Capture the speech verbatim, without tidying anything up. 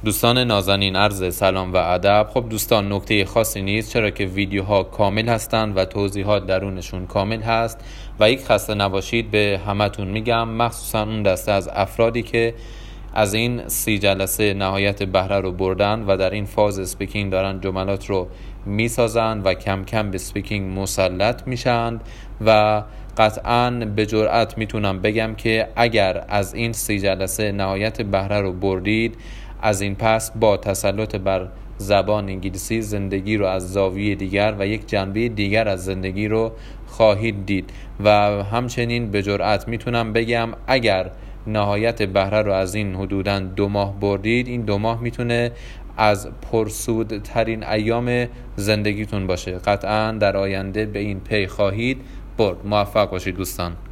دوستان نازنین، عرض سلام و ادب. خب دوستان، نکته خاصی نیست، چرا که ویدیوها کامل هستند و توضیحات درونشون کامل هست و یک خسته نباشید به همتون میگم، مخصوصا اون دسته از افرادی که از این سی جلسه نهایت بهره رو بردن و در این فاز اسپیکینگ دارن جملات رو میسازن و کم کم به اسپیکینگ مسلط میشن و قطعاً به جرئت میتونم بگم که اگر از این سی جلسه نهایت بهره رو بردید، از این پس با تسلط بر زبان انگلیسی زندگی رو از زاویه دیگر و یک جنبه دیگر از زندگی رو خواهید دید و همچنین به جرئت میتونم بگم اگر نهایت بهره رو از این حدوداً دو ماه بردید، این دو ماه میتونه از پرسودترین ایام زندگیتون باشه. قطعاً در آینده به این پی خواهید برد. موفق باشید دوستان.